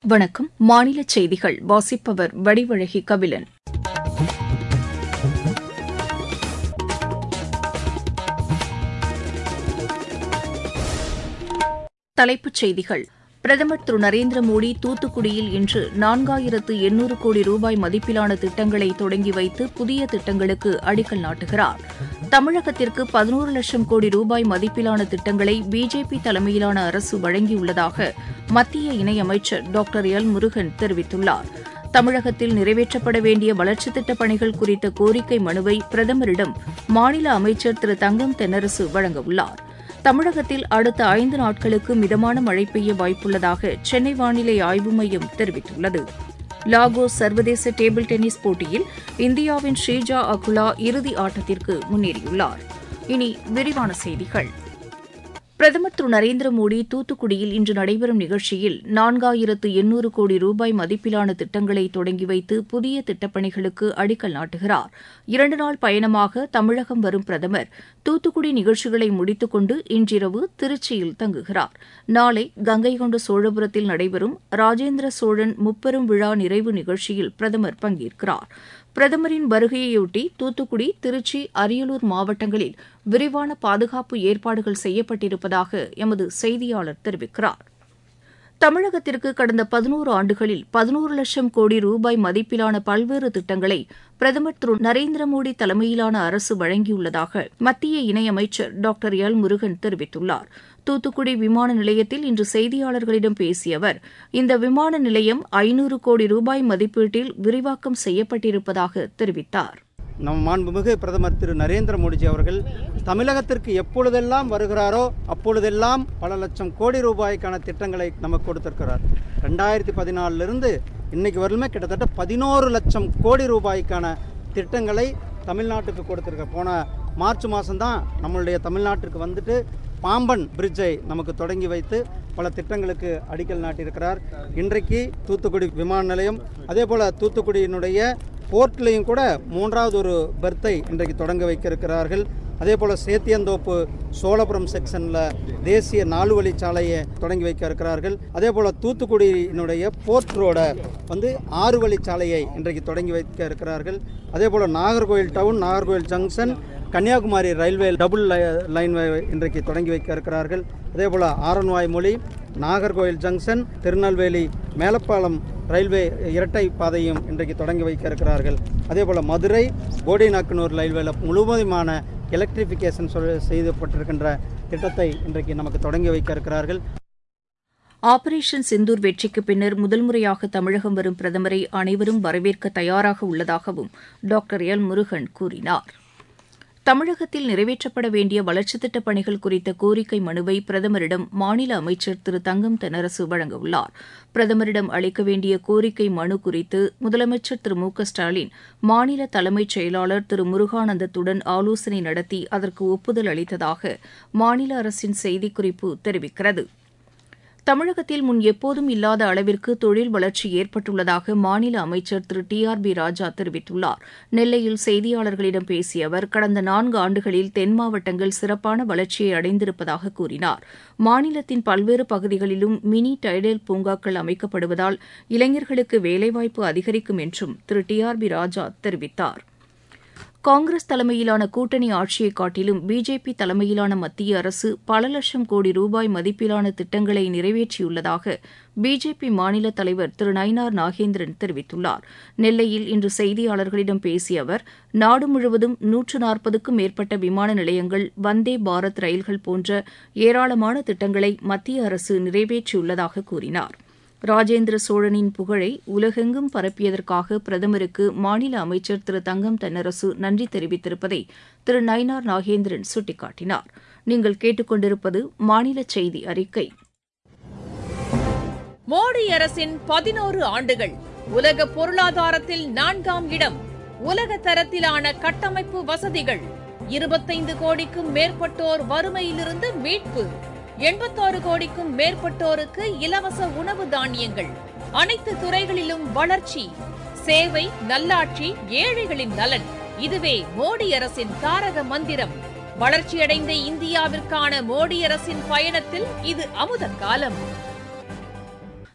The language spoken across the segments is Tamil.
வணக்கம். மாநில செய்திகள் வாசிப்பவர் வடிவழகி கபிலன். தலைப்புச் செய்திகள். பிரதமர் திரு நரேந்திர மோடி தூத்துக்குடியில் இன்று 4800 கோடி ரூபாய் மதிப்பிலான திட்டங்களை தொடங்கி வைத்து புதிய திட்டங்களுக்கு அடிக்கல் நாட்டுகிறார். தமிழகத்திற்கு 11 லட்சம் கோடி ரூபாய் மதிப்பிலான திட்டங்களை பிஜேபி தலைமையிலான அரசு வழங்கியுள்ளதாக மத்திய இணையமைச்சர் டாக்டர் எல் முருகன் தெரிவித்துள்ளார். தமிழகத்தில் நிறைவேற்றப்பட வேண்டிய வளர்ச்சித் திட்டப் பணிகள் குறித்த கோரிக்கை மனுவை பிரதமரிடம் மாநில அமைச்சர் திரு தங்கம் தென்னரசு வழங்கவுள்ளார். தமிழகத்தில் அடுத்த 5 நாட்களுக்கு மிதமான மழை பெய்ய வாய்ப்புள்ளதாக சென்னை வானிலை ஆய்வு மையம் தெரிவித்துள்ளது. லாகோஸ் சர்வதேச டேபிள் டென்னிஸ் போட்டியில் இந்தியாவின் ஸ்ரீஜா அகுலா இறுதி ஆட்டத்திற்கு முன்னேறியுள்ளார். இனி விரிவான செய்திகள். பிரதமர் திரு நரேந்திர மோடி தூத்துக்குடியில் இன்று நடைபெறும் நிகழ்ச்சியில் 4800 கோடி ரூபாய் மதிப்பிலான திட்டங்களை தொடங்கி வைத்து புதிய திட்டப்பணிகளுக்கு அடிக்கல் நாட்டுகிறார். 2 நாள் பயணமாக தமிழகம் வரும் பிரதமர் தூத்துக்குடி நிகழ்ச்சிகளை முடித்துக் கொண்டு இன்றிரவு திருச்சியில் தங்குகிறார். நாளை கங்கை கொண்ட சோழபுரத்தில் நடைபெறும் ராஜேந்திர சோழன் முப்பெரும் விழா நிறைவு நிகழ்ச்சியில் பிரதமர் பங்கேற்கிறார். பிரதமரின் வருகையையொட்டி தூத்துக்குடி, திருச்சி, அரியலூர் மாவட்டங்களில் விரிவான பாதுகாப்பு ஏற்பாடுகள் செய்யப்பட்டிருப்பதாக எமது செய்தியாளர் தெரிவிக்கிறார். தமிழகத்திற்கு கடந்த 11 ஆண்டுகளில் 11 லட்சம் கோடி ரூபாய் மதிப்பிலான பல்வேறு திட்டங்களை பிரதமர் திரு நரேந்திர மோடி தலைமையிலான அரசு வழங்கியுள்ளதாக மத்திய இணையமைச்சர் டாக்டர் எல் முருகன் தெரிவித்துள்ளார். தூத்துக்குடி விமான நிலையத்தில் இன்று செய்தியாளர்களிடம் பேசிய அவர், இந்த விமான நிலையம் 500 கோடி ரூபாய் மதிப்பீட்டில் விரிவாக்கம் செய்யப்பட்டிருப்பதாக தெரிவித்தார். நம் மாண்புமிகு பிரதமர் திரு நரேந்திர மோடிஜி அவர்கள் தமிழகத்திற்கு எப்பொழுதெல்லாம் வருகிறாரோ அப்பொழுதெல்லாம் பல லட்சம் கோடி ரூபாய்க்கான திட்டங்களை நமக்கு கொடுத்திருக்கிறார். 2014 இன்னைக்கு வரலுமே கிட்டத்தட்ட 11 லட்சம் கோடி ரூபாய்க்கான திட்டங்களை தமிழ்நாட்டுக்கு கொடுத்திருக்கார். போன மார்ச் மாதம்தான் நம்மளுடைய தமிழ்நாட்டிற்கு வந்துட்டு பாம்பன் பிரிட்ஜை நமக்கு தொடங்கி வைத்து பல திட்டங்களுக்கு அடிக்கல் நாட்டியிருக்கிறார். இன்றைக்கு தூத்துக்குடி விமான நிலையம், அதே போல் தூத்துக்குடியினுடைய போர்ட்லையும் கூட 3வது ஒரு பெர்த்தை இன்றைக்கு தொடங்க வைக்க இருக்கிறார்கள். அதே போல் சேத்தியந்தோப்பு சோழபுரம் செக்ஷனில் தேசிய 4 வழிச்சாலையை தொடங்கி வைக்க இருக்கிறார்கள். அதே போல் தூத்துக்குடியினுடைய போர்ட் ரோட 6 வழிச்சாலையை இன்றைக்கு தொடங்கி வைக்க இருக்கிறார்கள். அதே போல் Nagercoil town, Nagercoil junction, Kanyakumari railway double line இன்றைக்கு தொடங்கி வைக்க இருக்கிறார்கள். அதே போல் Aralvaimozhi, Nagercoil junction, Tirunelveli Melapalam railway இரட்டை பாதையும் இன்றைக்கு தொடங்கி வைக்க இருக்கிறார்கள். அதே போல் மதுரை போடிநாக்கனூர் ரயில்வேல முழுவதுமான எலக்ட்ரிஃபிகேஷன் செய்யப்பட்டிருக்கின்ற திட்டத்தை இன்றைக்கு நமக்கு தொடங்கி வைக்க இருக்கிறார்கள். ஆபரேஷன் சிந்தூர் வெற்றிக்கு பின்னர் முதல் முறையாக தமிழகம் வரும் பிரதமரை அனைவரும் வரவேற்க தயாராக உள்ளதாகவும் டாக்டர் எல் முருகன் கூறினார். தமிழகத்தில் நிறைவேற்றப்பட வேண்டிய வளர்ச்சித் திட்டப் பணிகள் குறித்த கோரிக்கை மனுவை பிரதமரிடம் மாநில அமைச்சர் திரு தங்கம் தென்னரசு வழங்கவுள்ளார். பிரதமரிடம் அளிக்க வேண்டிய கோரிக்கை மனு குறித்து முதலமைச்சர் திரு மு க ஸ்டாலின் மாநில தலைமைச் செயலாளர் திரு முருகானந்தத்துடன் ஆலோசனை நடத்தி அதற்கு ஒப்புதல் அளித்ததாக மாநில அரசின் செய்திக்குறிப்பு தெரிவிக்கிறது. தமிழகத்தில் முன் எப்போதும் இல்லாத அளவிற்கு தொழில் வளர்ச்சி ஏற்பட்டுள்ளதாக மாநில அமைச்சர் திரு TRB ராஜா தெரிவித்துள்ளார். நெல்லையில் செய்தியாளர்களிடம் பேசிய அவர், கடந்த 4 ஆண்டுகளில் தென் மாவட்டங்கள் சிறப்பான வளர்ச்சியை அடைந்திருப்பதாக கூறினார். மாநிலத்தின் பல்வேறு பகுதிகளிலும் மினி டைடல் பூங்காக்கள் அமைக்கப்படுவதால் இளைஞர்களுக்கு வேலைவாய்ப்பு அதிகரிக்கும் என்றும் திரு TRB ராஜா தெரிவித்தார். காங்கிரஸ் தலைமையிலான கூட்டணி ஆட்சியை காட்டிலும் பிஜேபி தலைமையிலான மத்திய அரசு பல லட்சம் கோடி ரூபாய் மதிப்பிலான திட்டங்களை நிறைவேற்றியுள்ளதாக பிஜேபி மாநில தலைவர் திரு நயினார் நாகேந்திரன் தெரிவித்துள்ளார். நெல்லையில் இன்று செய்தியாளர்களிடம் பேசிய அவர், நாடு முழுவதும் 140க்கும் மேற்பட்ட விமான நிலையங்கள், வந்தே பாரத் ரயில்கள் போன்ற ஏராளமான திட்டங்களை மத்திய அரசு நிறைவேற்றியுள்ளதாக கூறினார். ராஜேந்திர சோழனின் புகழை உலகெங்கும் பரப்பியதற்காக பிரதமருக்கு மாநில அமைச்சர் திரு தங்கம் தென்னரசு நன்றி தெரிவித்திருப்பதை திரு நயினார் நாகேந்திரன் சுட்டிக்காட்டினார். நீங்கள் கேட்டுக்கொண்டிருப்பது மாநில செய்தி அறிக்கை. மோடி அரசின் 11 ஆண்டுகள், உலக பொருளாதாரத்தில் 4ஆம் இடம், உலக தரத்திலான கட்டமைப்பு வசதிகள், 25 கோடிக்கும் மேற்பட்டோர் வறுமையிலிருந்து மீட்பு, 86 கோடிக்கும் மேற்பட்டோருக்கு இலவச உணவு தானியங்கள், அனைத்து துறைகளிலும் வளர்ச்சி, சேவை, நல்லாட்சி, ஏழைகளின் நலன். இதுவே மோடி அரசின் தாரக மந்திரம். வளர்ச்சியடைந்த இந்தியாவிற்கான மோடி அரசின் பயணத்தில் இது அமுத காலம்.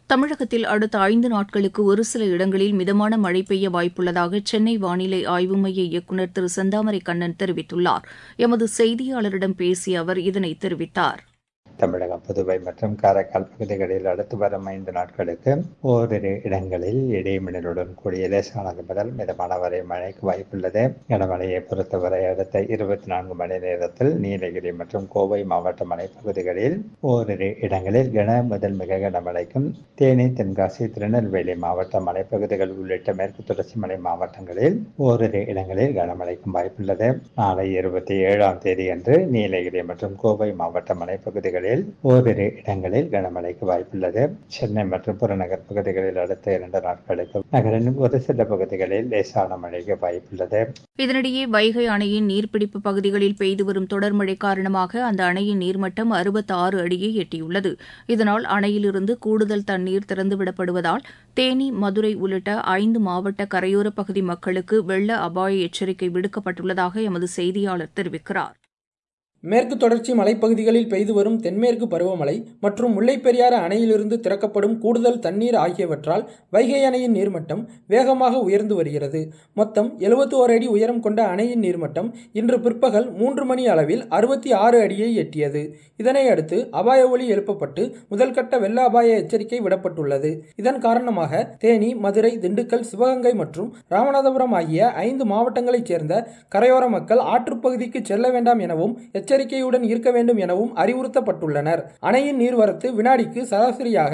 தமிழகத்தில் அடுத்த 5 நாட்களுக்கு ஒரு சில இடங்களில் மிதமான மழை பெய்ய வாய்ப்புள்ளதாக சென்னை வானிலை ஆய்வு மைய இயக்குநர் திரு செந்தாமரை கண்ணன் தெரிவித்துள்ளார். எமது செய்தியாளரிடம் பேசிய அவர் இதனை தெரிவித்தார். தமிழகம், புதுவை மற்றும் காரைக்கால் பகுதிகளில் அடுத்து வரும் 5 நாட்களுக்கு ஓரிரு இடங்களில் இடிமின்னலுடன் கூடிய லேசானது முதல் மிதமான வரை மழைக்கு வாய்ப்புள்ளது. கனமழையை பொறுத்தவரை அடுத்த 24 மணி நேரத்தில் நீலகிரி மற்றும் கோவை மாவட்ட மலைப்பகுதிகளில் ஓரிரு இடங்களில் கன முதல் மிக கனமழைக்கும், தேனி, தென்காசி, திருநெல்வேலி மாவட்ட மலைப்பகுதிகள் உள்ளிட்ட மேற்கு தொடர்ச்சி மலை மாவட்டங்களில் ஓரிரு இடங்களில் கனமழைக்கும் வாய்ப்புள்ளது. நாளை 27ஆம் தேதி அன்று நீலகிரி மற்றும் கோவை மாவட்ட மலைப்பகுதிகளில் ஓரிரு இடங்களில் கனமழைக்கு வாய்ப்புள்ளது. சென்னை மற்றும் புறநகர் பகுதிகளில் அடுத்த 2 நாட்களுக்கு நகரின் ஒரு சில பகுதிகளில் லேசான மழைக்கு வாய்ப்புள்ளது. இதனிடையே வைகை அணையின் நீர்பிடிப்பு பகுதிகளில் பெய்து வரும் தொடர் மழை காரணமாக அந்த அணையின் நீர்மட்டம் 66 அடியை எட்டியுள்ளது. இதனால் அணையிலிருந்து கூடுதல் தண்ணீர் திறந்துவிடப்படுவதால் தேனி, மதுரை உள்ளிட்ட 5 மாவட்ட கரையோர பகுதி மக்களுக்கு வெள்ள அபாய எச்சரிக்கை விடுக்கப்பட்டுள்ளதாக எமது செய்தியாளர் தெரிவிக்கிறார். மேற்கு தொடர்ச்சி மலைப்பகுதிகளில் பெய்து வரும் தென்மேற்கு பருவமழை மற்றும் முல்லைப்பெரியாறு அணையிலிருந்து திறக்கப்படும் கூடுதல் தண்ணீர் ஆகியவற்றால் வைகை அணையின் நீர்மட்டம் வேகமாக உயர்ந்து வருகிறது. மொத்தம் 71 அடி உயரம் கொண்ட அணையின் நீர்மட்டம் இன்று பிற்பகல் 3 மணி அளவில் 66 அடியை எட்டியது. இதனை அடுத்து அபாய ஒலி எழுப்பப்பட்டு முதல்கட்ட வெள்ள அபாய எச்சரிக்கை விடப்பட்டுள்ளது. இதன் காரணமாக தேனி, மதுரை, திண்டுக்கல், சிவகங்கை மற்றும் ராமநாதபுரம் ஆகிய 5 மாவட்டங்களைச் சேர்ந்த கரையோர மக்கள் ஆற்றுப்பகுதிக்கு செல்ல வேண்டாம் எனவும் எச்சரிக்கையுடன் இருக்க வேண்டும் எனவும் அறிவுறுத்தப்பட்டுள்ளனர். அணையின் நீர்வரத்து வினாடிக்கு சராசரியாக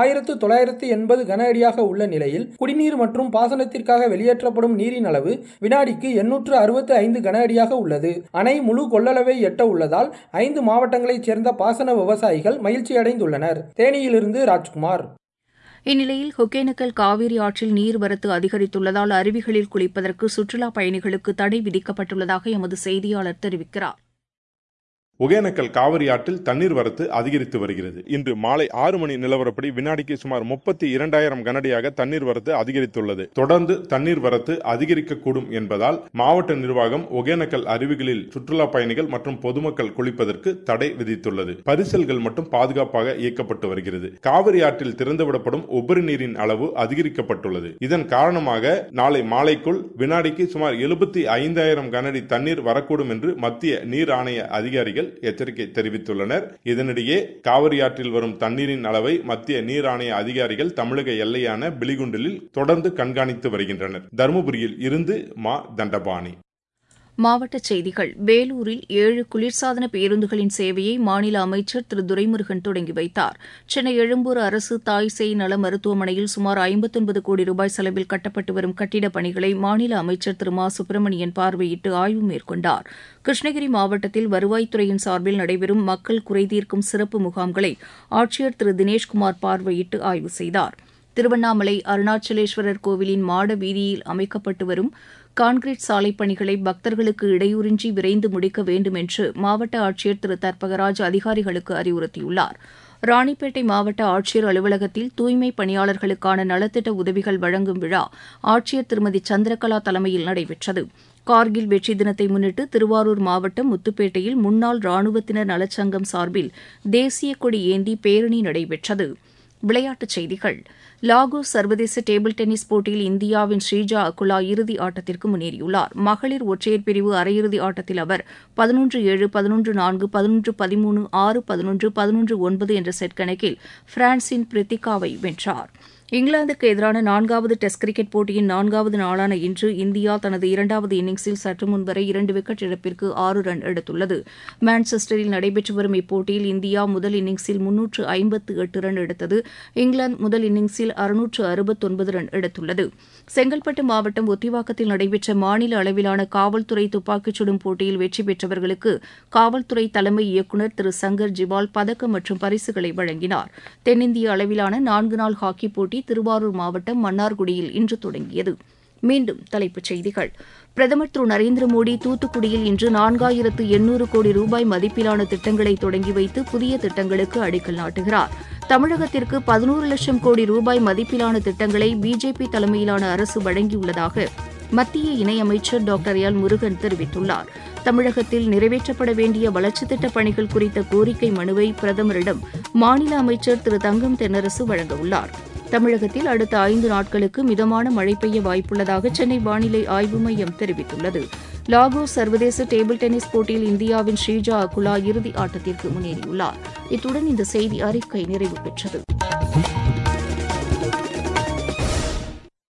1980 கன அடியாக உள்ள நிலையில் குடிநீர் மற்றும் பாசனத்திற்காக வெளியேற்றப்படும் நீரின் அளவு வினாடிக்கு 865 கன அடியாக உள்ளது. அணை முழு கொள்ளளவை எட்ட உள்ளதால் 5 மாவட்டங்களைச் சேர்ந்த பாசன விவசாயிகள் மகிழ்ச்சி அடைந்துள்ளனர். தேனியிலிருந்து ராஜ்குமார். இந்நிலையில் ஒகேனக்கல் காவிரி ஆற்றில் நீர்வரத்து அதிகரித்துள்ளதால் அருவிகளில் குளிப்பதற்கு சுற்றுலாப் பயணிகளுக்கு தடை விதிக்கப்பட்டுள்ளதாக எமது செய்தியாளர் தெரிவிக்கிறார். ஒகேனக்கல் காவிரி ஆற்றில் தண்ணீர் வரத்து அதிகரித்து வருகிறது. இன்று மாலை 6 மணி நிலவரப்படி வினாடிக்கு சுமார் 32,000 கனஅடியாக தண்ணீர் வரத்து அதிகரித்துள்ளது. தொடர்ந்து தண்ணீர் வரத்து அதிகரிக்கக்கூடும் என்பதால் மாவட்ட நிர்வாகம் ஒகேனக்கல் அருவிகளில் சுற்றுலா பயணிகள் மற்றும் பொதுமக்கள் குளிப்பதற்கு தடை விதித்துள்ளது. பரிசல்கள் மட்டும் பாதுகாப்பாக இயக்கப்பட்டு வருகிறது. காவிரி ஆற்றில் திறந்துவிடப்படும் உபரி நீரின் அளவு அதிகரிக்கப்பட்டுள்ளது. இதன் காரணமாக நாளை மாலைக்குள் வினாடிக்கு சுமார் 75,000 கனஅடி தண்ணீர் வரக்கூடும் என்று மத்திய நீர் ஆணைய அதிகாரிகள் எச்சரிக்கை தெரிவித்துள்ளனர். இதனிடையே காவிரி ஆற்றில் வரும் தண்ணீரின் அளவை மத்திய நீர் ஆணைய அதிகாரிகள் தமிழக எல்லையான பிலிகுண்டிலில் தொடர்ந்து கண்காணித்து வருகின்றனர். தருமபுரியில் இருந்து மா தண்டபாணி. மாவட்டச் செய்திகள். வேலூரில் 7 குளிர்சாதன பேருந்துகளின் சேவையை மாநில அமைச்சர் திரு துரைமுருகன் தொடங்கி வைத்தார். சென்னை எழும்பூர் அரசு தாய் சேய் நல மருத்துவமனையில் சுமார் 59 கோடி ரூபாய் செலவில் கட்டப்பட்டு வரும் கட்டிடப் பணிகளை மாநில அமைச்சர் திரு மா சுப்பிரமணியன் பார்வையிட்டு ஆய்வு மேற்கொண்டார். கிருஷ்ணகிரி மாவட்டத்தில் வருவாய்த்துறையின் சார்பில் நடைபெறும் மக்கள் குறைதீர்க்கும் சிறப்பு முகாம்களை ஆட்சியர் திரு தினேஷ்குமார் பார்வையிட்டு ஆய்வு செய்தார். திருவண்ணாமலை அருணாச்சலேஸ்வரர் கோவிலின் மாட வீதியில் அமைக்கப்பட்டு வரும் கான்கிரீட் சாலைப் பணிகளை பக்தர்களுக்கு இடையூறின்றி விரைந்து முடிக்க வேண்டும் என்று மாவட்ட ஆட்சியர் திரு தர்பகராஜ் அதிகாரிகளுக்கு அறிவுறுத்தியுள்ளார். ராணிப்பேட்டை மாவட்ட ஆட்சியர் அலுவலகத்தில் தூய்மைப் பணியாளர்களுக்கான நலத்திட்ட உதவிகள் வழங்கும் விழா ஆட்சியர் திருமதி சந்திரகலா தலைமையில் நடைபெற்றது. கார்கில் வெற்றி தினத்தை முன்னிட்டு திருவாரூர் மாவட்டம் முத்துப்பேட்டையில் முன்னாள் ராணுவத்தினர் நலச்சங்கம் சார்பில் தேசிய கொடி ஏந்தி பேரணி நடைபெற்றது. விளையாட்டுச் செய்திகள். லாகோஸ் சர்வதேச டேபிள் டென்னிஸ் போட்டியில் இந்தியாவின் ஸ்ரீஜா அகுலா இறுதி ஆட்டத்திற்கு முன்னேறியுள்ளார். மகளிர் ஒற்றையர் பிரிவு அரையிறுதி ஆட்டத்தில் அவர் 11-7, 11-4, 11-13, 6-11, 11-9 என்ற செட் கணக்கில் பிரான்சின் பிரித்திகாவை வென்றார். இங்கிலாந்துக்கு எதிரான 4வது டெஸ்ட் கிரிக்கெட் போட்டியின் 4வது நாளான இன்று இந்தியா தனது 2வது இன்னிங்ஸில் சற்று முன்வரை 2 விக்கெட் இழப்பிற்கு 6 ரன் எடுத்துள்ளது. மான்செஸ்டரில் நடைபெற்று வரும் இப்போட்டியில் இந்தியா முதல் இன்னிங்ஸில் 358 ரன் எடுத்தது. இங்கிலாந்து முதல் இன்னிங்ஸில் 669 ரன் எடுத்துள்ளது. செங்கல்பட்டு மாவட்டம் ஒத்திவாக்கத்தில் நடைபெற்ற மாநில அளவிலான காவல்துறை துப்பாக்கிச் சுடும் போட்டியில் வெற்றி பெற்றவர்களுக்கு காவல்துறை தலைமை இயக்குநர் திரு சங்கர் ஜிவால் பதக்கம் மற்றும் பரிசுகளை வழங்கினார். தென்னிந்திய அளவிலான 4 நாள் ஹாக்கி போட்டி திருவாரூர் மாவட்டம் மன்னார்குடியில் இன்று தொடங்கியது. மீண்டும் தலைப்புச் செய்திகள். பிரதமர் திரு நரேந்திர மோடி தூத்துக்குடியில் இன்று 4800 கோடி ரூபாய் மதிப்பிலான திட்டங்களை தொடங்கி வைத்து புதிய திட்டங்களுக்கு அடிக்கல் நாட்டுகிறார். தமிழகத்திற்கு 11 லட்சம் கோடி ரூபாய் மதிப்பிலான திட்டங்களை பிஜேபி தலைமையிலான அரசு வழங்கியுள்ளதாக மத்திய இணையமைச்சர் டாக்டர் எல் முருகன் தெரிவித்துள்ளார். தமிழகத்தில் நிறைவேற்றப்பட வேண்டிய வளர்ச்சித் திட்டப் பணிகள் குறித்த கோரிக்கை மனுவை பிரதமரிடம் மாநில அமைச்சர் திரு தங்கம் தென்னரசு வழங்கவுள்ளார். தமிழகத்தில் அடுத்த 5 நாட்களுக்கு மிதமான மழை பெய்ய வாய்ப்புள்ளதாக சென்னை வானிலை ஆய்வு மையம் தெரிவித்துள்ளது. லாகோஸ் சர்வதேச டேபிள் டென்னிஸ் போட்டியில் இந்தியாவின் ஸ்ரீஜா அகுலா இறுதி ஆட்டத்திற்கு முன்னேறியுள்ளார். இத்துடன் இந்த செய்தி அறிக்கை நிறைவு பெற்றது.